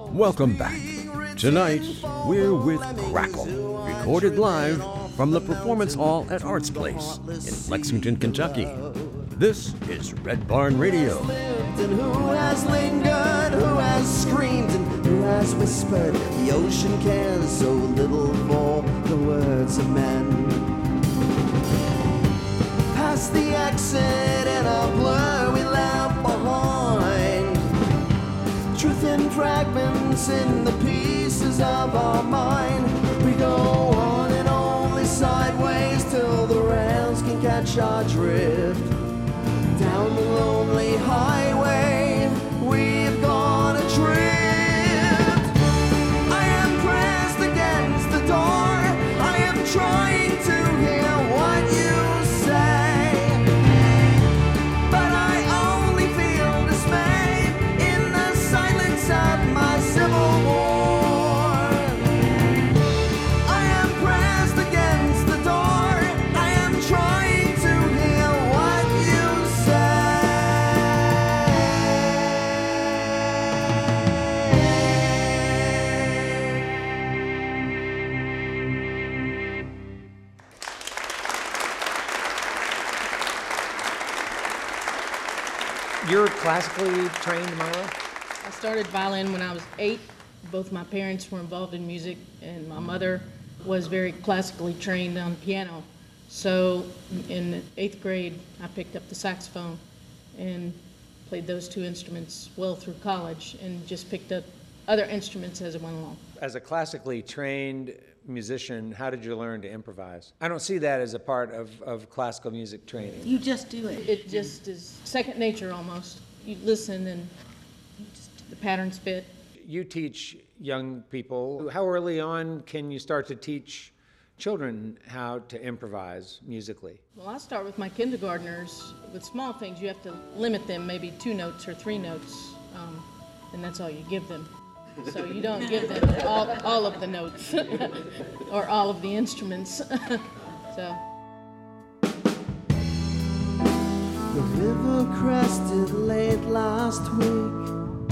Welcome back. Tonight, we're with Crackle, recorded live from the Performance Hall at Arts Place in Lexington, Kentucky. This is Red Barn Radio. And who has lingered, who has screamed, and who has whispered? The ocean cares so little for the words of men. Past the exit in a blur we left behind. Truth in fragments in the pieces of our mind. We go on and only sideways till the rails can catch our drift. Down the lonely highway, we've gone adrift. I am pressed against the door. I am trying to hear what you say, but I only feel dismay in the silence of my civil war. I am pressed against the door. I am trying to hear what you say. You're classically trained, Myra? I started violin when I was 8. Both my parents were involved in music, and my mother was very classically trained on piano. So in the 8th grade, I picked up the saxophone and played those two instruments well through college, and just picked up other instruments as I went along. As a classically trained musician, how did you learn to improvise? I don't see that as a part of classical music training. You just do it. It just is second nature almost. You listen and the patterns fit. You teach young people. How early on can you start to teach children how to improvise musically? Well, I start with my kindergartners. With small things, you have to limit them, maybe 2 notes or 3 notes, and that's all you give them. So you don't give them all of the notes or all of the instruments. So. The river crested late last week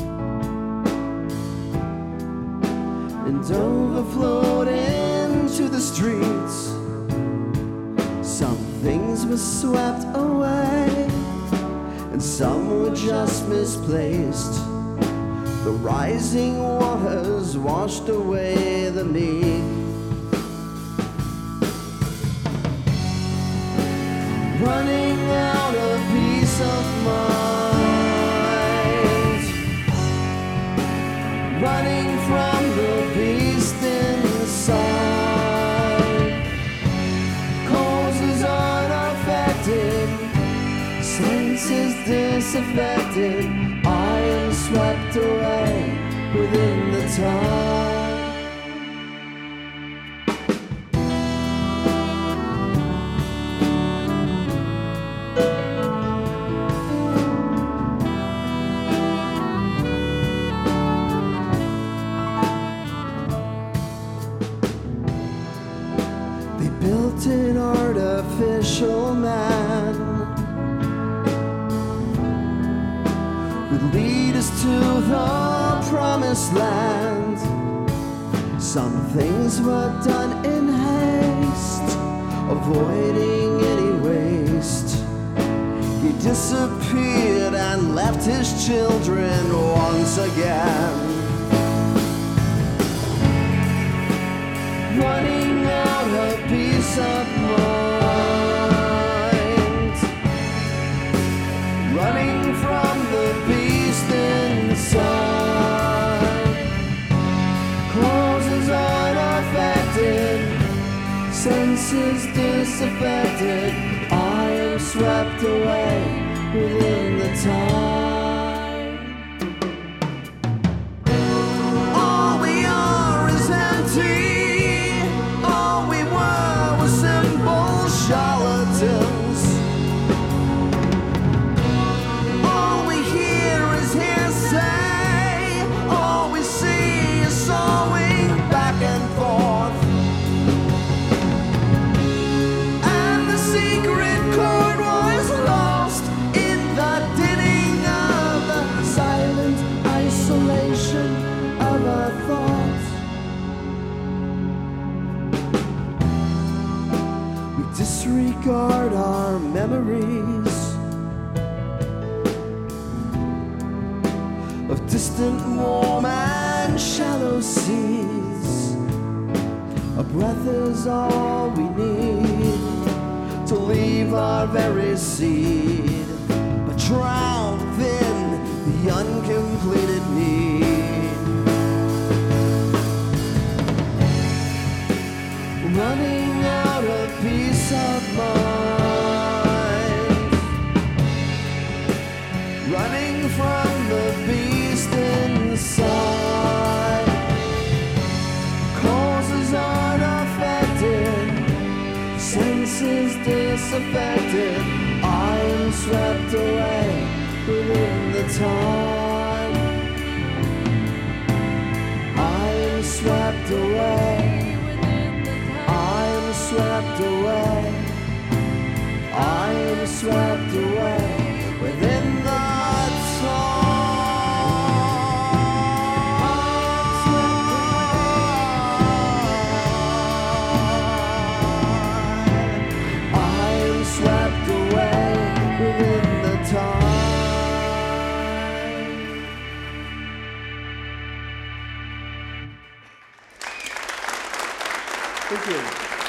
and overflowed into the streets. Some things were swept away and some were just misplaced. The rising waters washed away the meek. Running out of peace of mind, running from the beast inside. Causes unaffected, senses disaffected. I am swept away within the time. They built an artificial man would lead us to the promised land. Some things were done in haste, avoiding any waste. He disappeared and left his children once again. Running out of peace of mind, running from the beast inside. Causes unaffected, senses disaffected. I am swept away within the time. All we are is empty. All we were was simple charlatans. All we hear is hearsay. All we see is sawing back and forth. And the secret chord was lost in the dinning of guard our memories of distant, warm and shallow seas. A breath is all we need to leave our very seed, but drown within the uncompleted need. Running out of peace of mind, running from the beast inside. Causes unaffected, senses disaffected. I am swept away within the time. I am swept away. I am swept away. I am swept away within the time. I am swept away within the time. Thank you.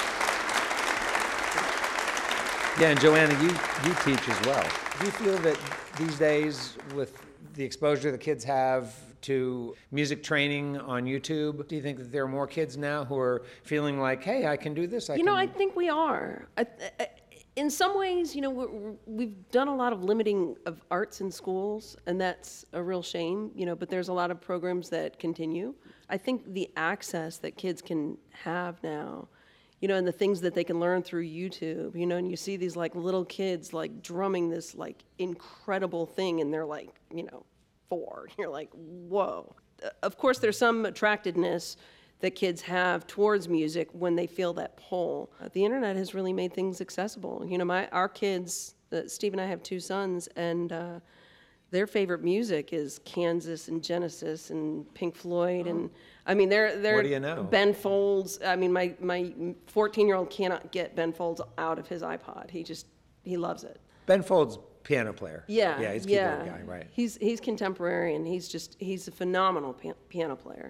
Yeah, and Joanna, you teach as well. Do you feel that these days, with the exposure the kids have to music training on YouTube, do you think that there are more kids now who are feeling like, hey, I can do this? You know, I think we are. In some ways, you know, we've done a lot of limiting of arts in schools, and that's a real shame, you know, but there's a lot of programs that continue. I think the access that kids can have now, you know, and the things that they can learn through YouTube, you know, and you see these like little kids like drumming this like incredible thing, and they're like, you know, 4. You're like, whoa. Of course, there's some attractiveness that kids have towards music when they feel that pull. The internet has really made things accessible. You know, our kids, Steve and I have 2 sons, and their favorite music is Kansas and Genesis and Pink Floyd, and I mean, they're What do you know? Ben Folds. I mean, my 14-year-old cannot get Ben Folds out of his iPod. He loves it. Ben Folds, piano player. Yeah, Yeah, he's a keyboard guy, right. He's contemporary, and he's a phenomenal piano player.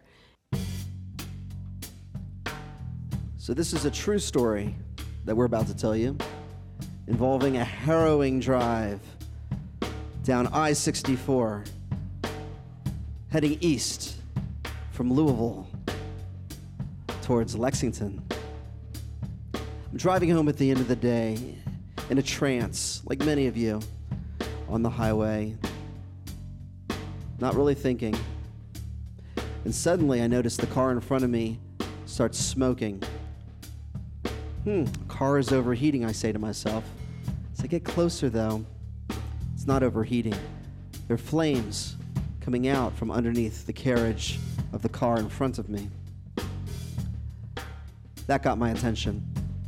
So this is a true story that we're about to tell you, involving a harrowing drive down I-64, heading east from Louisville towards Lexington. I'm driving home at the end of the day in a trance, like many of you, on the highway, not really thinking. And suddenly I notice the car in front of me starts smoking. Car is overheating, I say to myself. As I get closer, though, it's not overheating. There are flames coming out from underneath the carriage of the car in front of me. That got my attention.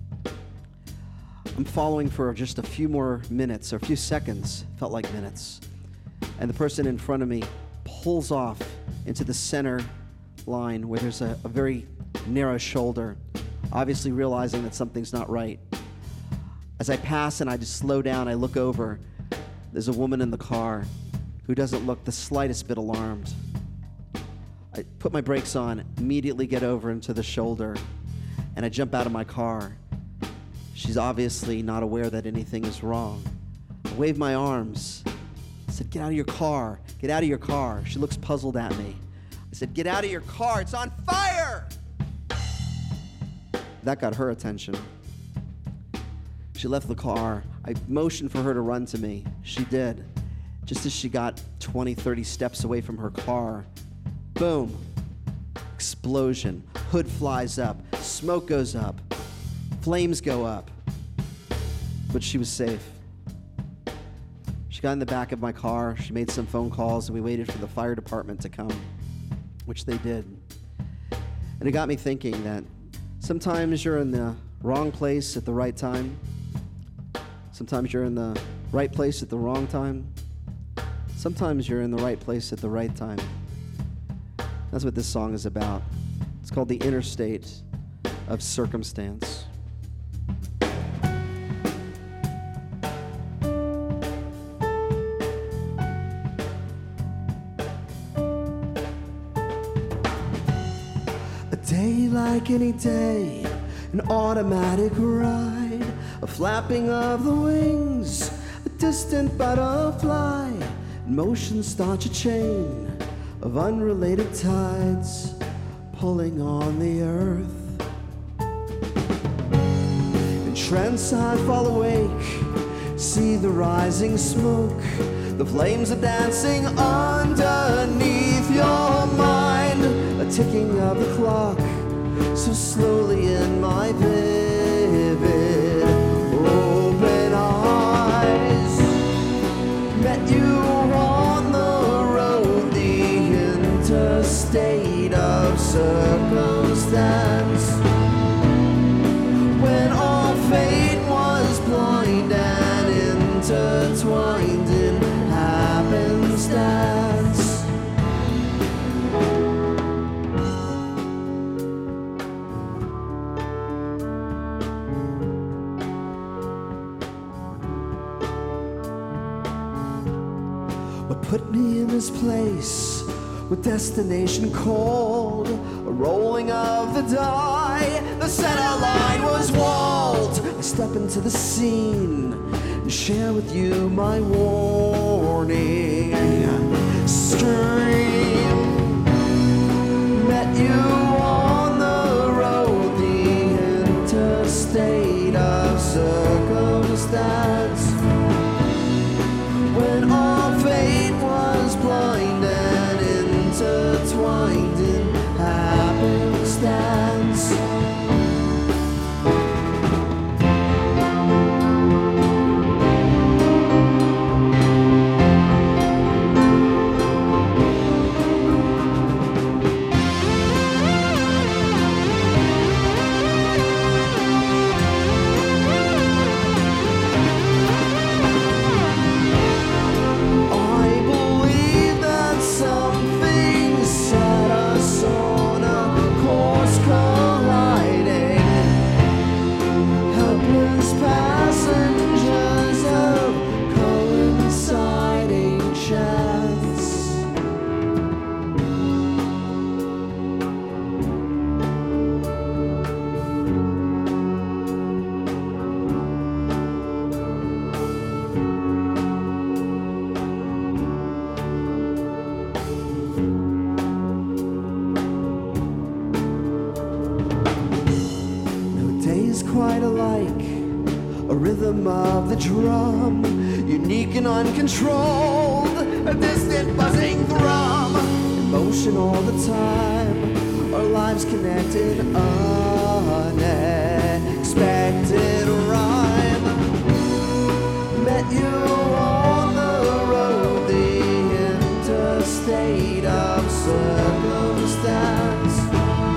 I'm following for just a few more minutes, or a few seconds, felt like minutes. And the person in front of me pulls off into the center line where there's a very narrow shoulder, obviously realizing that something's not right. As I pass and I just slow down, I look over. There's a woman in the car who doesn't look the slightest bit alarmed. I put my brakes on, immediately get over into the shoulder, and I jump out of my car. She's obviously not aware that anything is wrong. I wave my arms. I said, "Get out of your car. Get out of your car." She looks puzzled at me. I said, "Get out of your car. It's on fire!" That got her attention. She left the car. I motioned for her to run to me. She did. Just as she got 20, 30 steps away from her car, boom, explosion. Hood flies up. Smoke goes up. Flames go up. But she was safe. She got in the back of my car. She made some phone calls, and we waited for the fire department to come, which they did. And it got me thinking that sometimes you're in the wrong place at the right time. Sometimes you're in the right place at the wrong time. Sometimes you're in the right place at the right time. That's what this song is about. It's called The Interstate of Circumstance. day like any day, an automatic ride, a flapping of the wings, a distant butterfly, in motion starts a chain of unrelated tides pulling on the earth. In trance I fall awake, see the rising smoke, the flames are dancing underneath your mind, a ticking of the clock, so slowly in my vivid open eyes. Met you on the road, the interstate of circumstance, when all fate was blind and intertwined in happenstance. What put me in this place, what destination called, a rolling of the die, the center line was walled. I step into the scene and share with you my warning. Scream, met you on the road, the interstate of circumstance, when all fate was blind and intertwined in happenstance. Quite alike, a rhythm of the drum, unique and uncontrolled, a distant buzzing thrum, in motion all the time, our lives connected, unexpected rhyme. Met you on the road, the interstate of circumstance,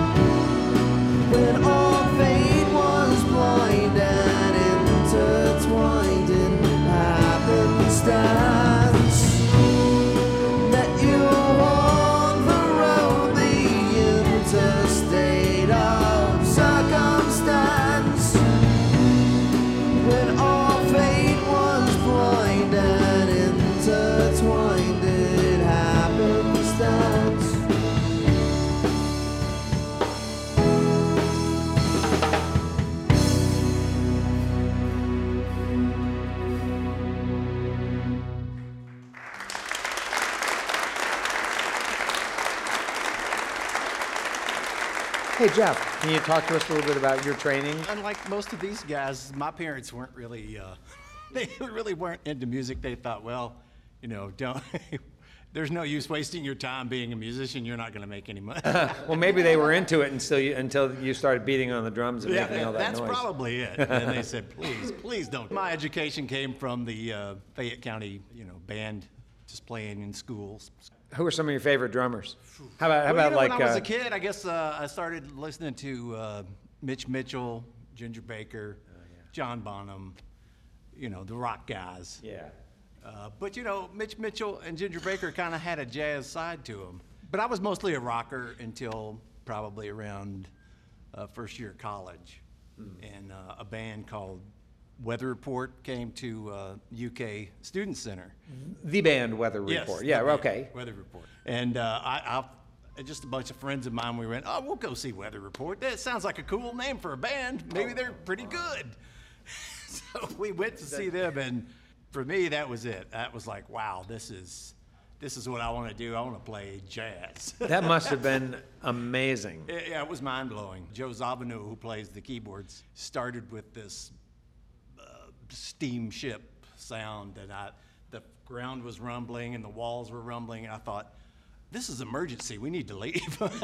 when all fate was blind and intertwined in happenstance. Met you on the road, the interstate of circumstance, when all fate was blind and intertwined in happenstance. Hey, Jeff, can you talk to us a little bit about your training? Unlike most of these guys, my parents weren't really, they really weren't into music. They thought, well, you know, don't, there's no use wasting your time being a musician. You're not going to make any money. Well, maybe they were into it until you started beating on the drums and making all that that's noise. probably it. And they said, please don't. My education came from the Fayette County, band, just playing in schools. Who are some of your favorite drummers? How about Well, like? when I was a kid, I guess I started listening to Mitch Mitchell, Ginger Baker, John Bonham, the rock guys. Yeah. But Mitch Mitchell and Ginger Baker kind of had a jazz side to them. But I was mostly a rocker until probably around first year of college, and a band called Weather Report came to UK Student Center. The band Weather Yes, Report. the Yeah. band, Okay. Weather Report. And I and just a bunch of friends of mine, we went, oh, we'll go see Weather Report. That sounds like a cool name for a band. Maybe they're pretty good. So we went to see them, and for me, that was it. That was like, wow, this is what I want to do. I want to play jazz. That must have been amazing. Yeah, it was mind-blowing. Joe Zawinul, who plays the keyboards, started with this steamship sound, and the ground was rumbling and the walls were rumbling, and I thought, this is emergency. We need to leave. But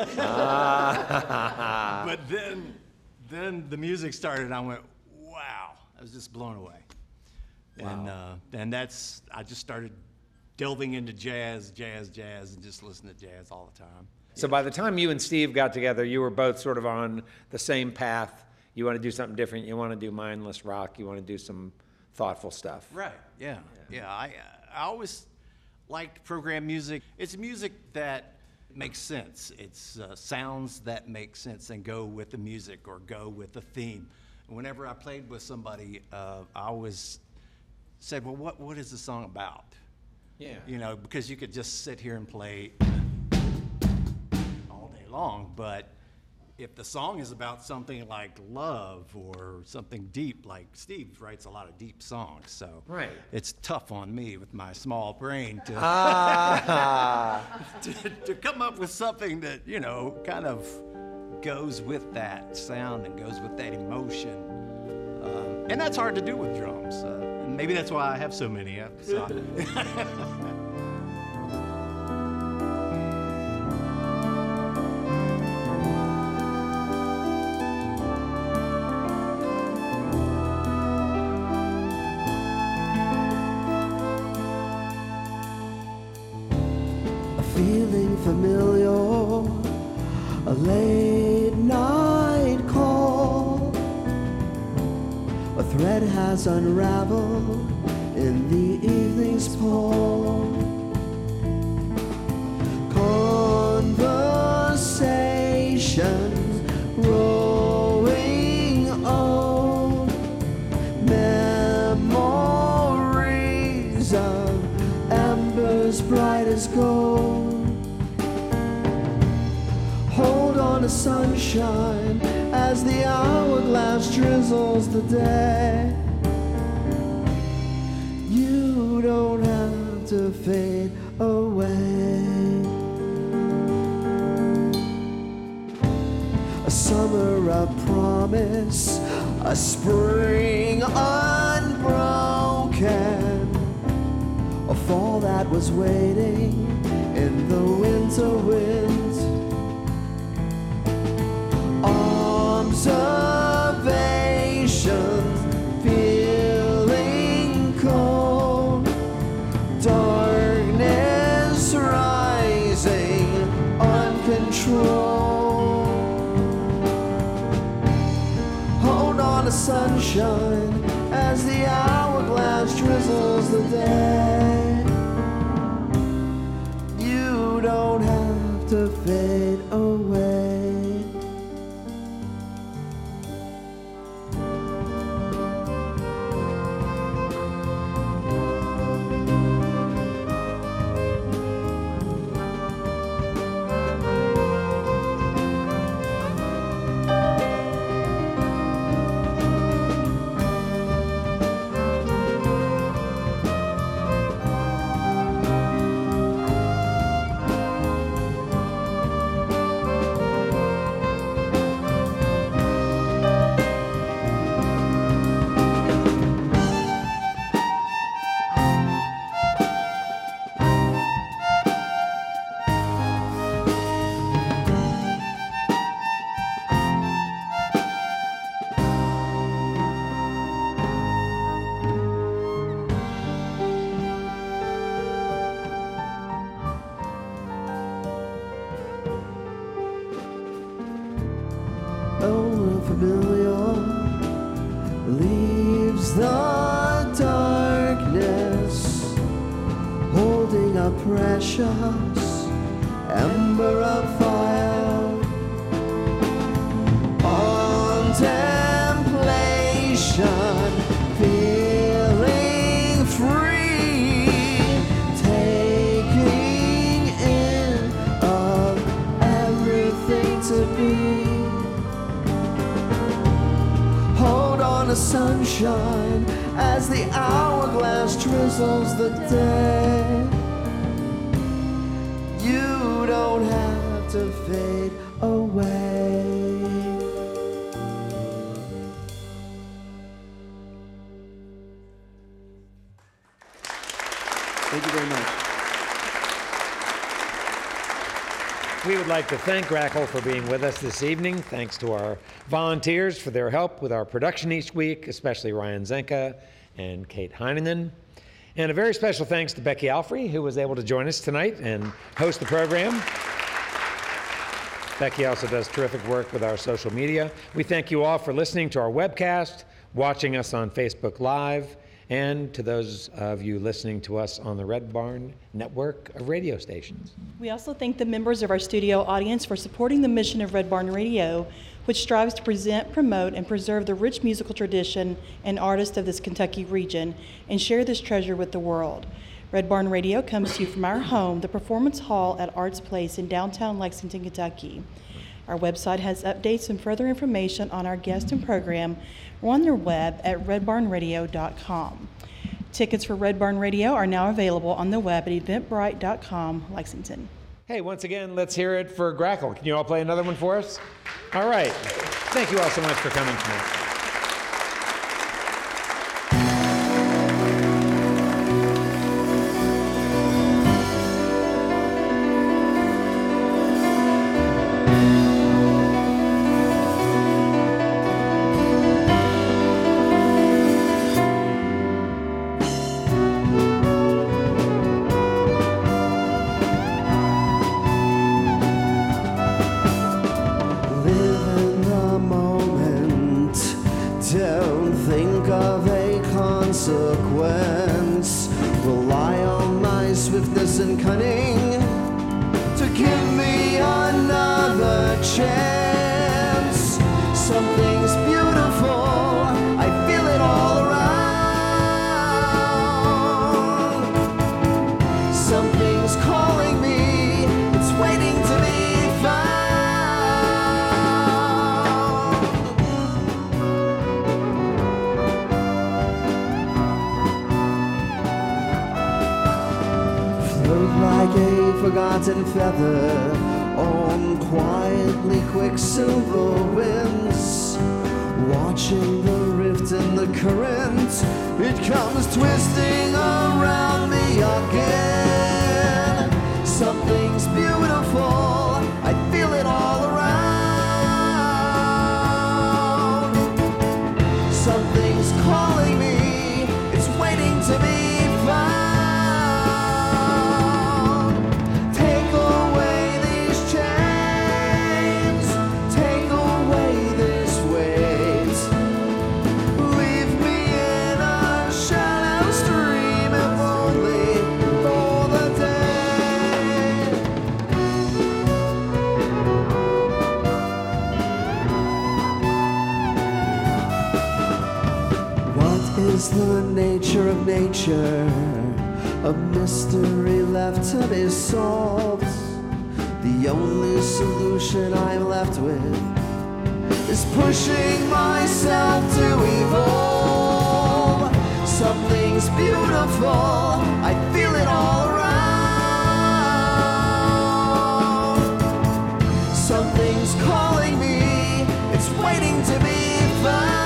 then the music started, and I went, wow. I was just blown away. Wow. And I just started delving into jazz, and just listening to jazz all the time. So by the time you and Steve got together, you were both sort of on the same path. You want to do something different. You want to do mindless rock. You want to do some thoughtful stuff. Right, yeah. I always liked program music. It's music that makes sense. It's sounds that make sense and go with the music or go with the theme. Whenever I played with somebody, I always said, well, what is the song about? Yeah. You know, because you could just sit here and play all day long, but if the song is about something like love or something deep, like Steve writes a lot of deep songs, so right. It's tough on me with my small brain to to come up with something that, you know, kind of goes with that sound and goes with that emotion. And that's hard to do with drums. And maybe that's why I have so many. Feeling familiar, a late night call. A thread has unraveled in the evening's pall. Conversations growing old. Memories of embers bright as gold. Hold on to sunshine as the hourglass drizzles the day. You don't have to fade away. A summer of promise, a spring unbroken, a fall that was waiting in the winter wind. Observations feeling cold, darkness rising uncontrolled. Hold on to sunshine as the hourglass drizzles the day. You don't have to fade away. Familiar leaves the darkness, holding a precious ember of fire. Contemplation, feeling free, taking in of sunshine as the hourglass drizzles the day. You don't have to fade away. Thank you very much. We would like to thank Grackle for being with us this evening. Thanks to our volunteers for their help with our production each week, especially Ryan Zenka and Kate Heineman. And a very special thanks to Becky Alfrey, who was able to join us tonight and host the program. Becky also does terrific work with our social media. We thank you all for listening to our webcast, watching us on Facebook Live, and to those of you listening to us on the Red Barn network of radio stations. We also thank the members of our studio audience for supporting the mission of Red Barn Radio, which strives to present, promote, and preserve the rich musical tradition and artists of this Kentucky region and share this treasure with the world. Red Barn Radio comes to you from our home, the Performance Hall at Arts Place in downtown Lexington, Kentucky. Our website has updates and further information on our guest and program on their web at redbarnradio.com. Tickets for Red Barn Radio are now available on the web at eventbrite.com, Lexington. Hey, once again, let's hear it for Grackle. Can you all play another one for us? All right. Thank you all so much for coming tonight. And cunning to give me another chance. Something's beautiful, I feel it all around. Something's calling me, it's waiting to be like a forgotten feather on quietly quicksilver winds, watching the rift in the current. It comes twisting around me again. Something's beautiful, I feel it all around. Something's calling me, it's waiting to be found. Is the nature of nature, a mystery left to be solved. The only solution I'm left with is pushing myself to evolve. Something's beautiful, I feel it all around. Something's calling me, it's waiting to be found.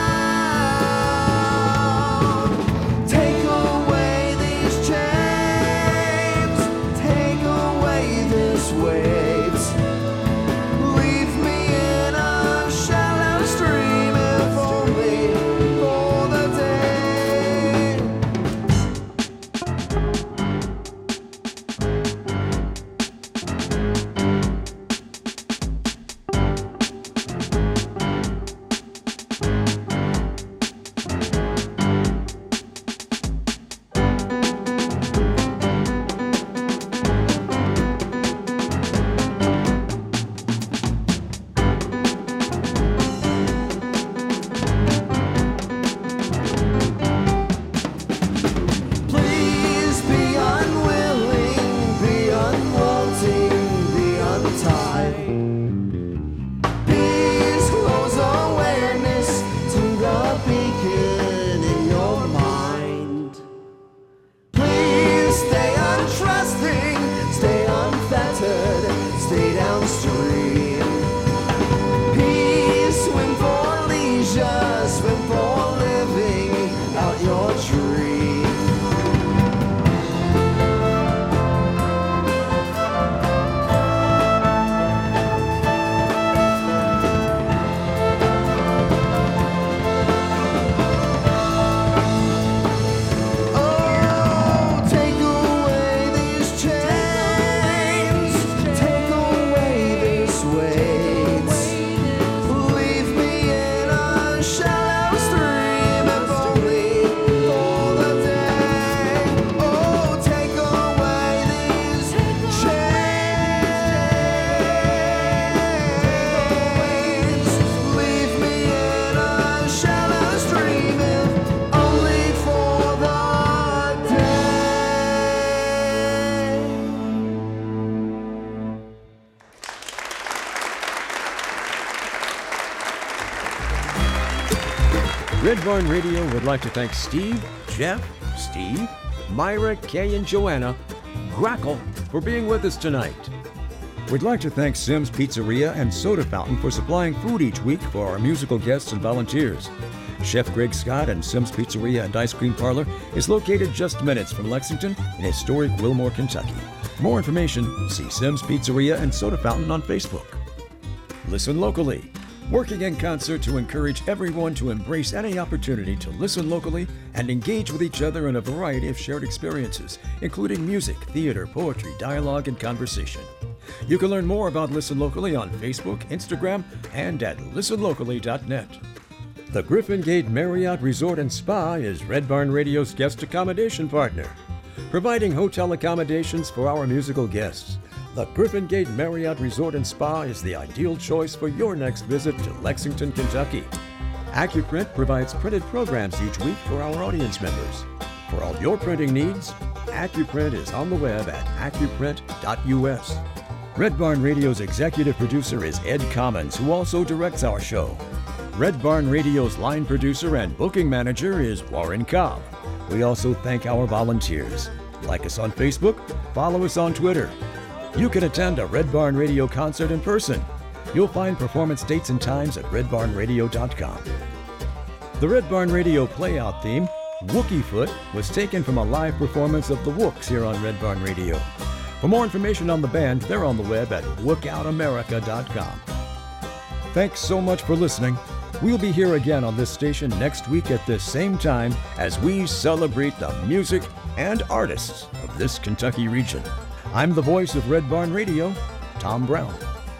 Red Barn Radio would like to thank Steve, Jeff, Myra, Kay, and Joanna, Grackle, for being with us tonight. We'd like to thank Sim's Pizzeria and Soda Fountain for supplying food each week for our musical guests and volunteers. Chef Greg Scott and Sim's Pizzeria and Ice Cream Parlor is located just minutes from Lexington in historic Wilmore, Kentucky. For more information, see Sim's Pizzeria and Soda Fountain on Facebook. Listen locally. Working in concert to encourage everyone to embrace any opportunity to listen locally and engage with each other in a variety of shared experiences, including music, theater, poetry, dialogue, and conversation. You can learn more about Listen Locally on Facebook, Instagram, and at listenlocally.net. The Griffin Gate Marriott Resort and Spa is Red Barn Radio's guest accommodation partner, providing hotel accommodations for our musical guests. The Griffin Gate Marriott Resort and Spa is the ideal choice for your next visit to Lexington, Kentucky. AccuPrint provides printed programs each week for our audience members. For all your printing needs, AccuPrint is on the web at accuprint.us. Red Barn Radio's executive producer is Ed Commons, who also directs our show. Red Barn Radio's line producer and booking manager is Warren Cobb. We also thank our volunteers. Like us on Facebook, follow us on Twitter. You can attend a Red Barn Radio concert in person. You'll find performance dates and times at redbarnradio.com. The Red Barn Radio playout theme, Wookie Foot, was taken from a live performance of the Wooks here on Red Barn Radio. For more information on the band, they're on the web at wookoutamerica.com. Thanks so much for listening. We'll be here again on this station next week at this same time as we celebrate the music and artists of this Kentucky region. I'm the voice of Red Barn Radio, Tom Brown.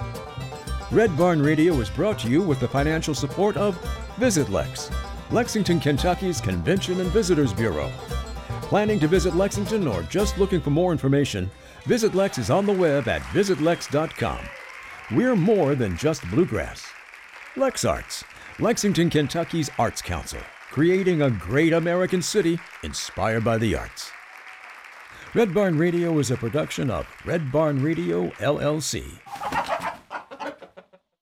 Red Barn Radio is brought to you with the financial support of Visit Lex, Lexington, Kentucky's Convention and Visitors Bureau. Planning to visit Lexington or just looking for more information, Visit Lex is on the web at visitlex.com. We're more than just bluegrass. Lex Arts, Lexington, Kentucky's Arts Council, creating a great American city inspired by the arts. Red Barn Radio is a production of Red Barn Radio, LLC.